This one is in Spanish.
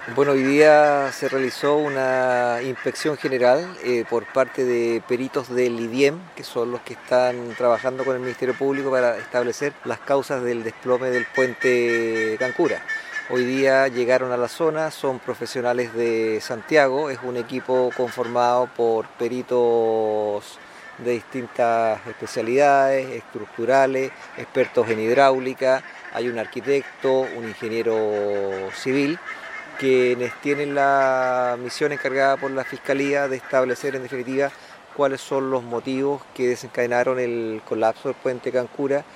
Bueno, hoy día se realizó una inspección general por parte de peritos del IDIEM, que son los que están trabajando con el Ministerio Público para establecer las causas del desplome del puente Cancura. Hoy día llegaron a la zona, son profesionales de Santiago, es un equipo conformado por peritos de distintas especialidades, estructurales, expertos en hidráulica, hay un arquitecto, un ingeniero civil, quienes tienen la misión encargada por la Fiscalía de establecer en definitiva cuáles son los motivos que desencadenaron el colapso del puente Cancura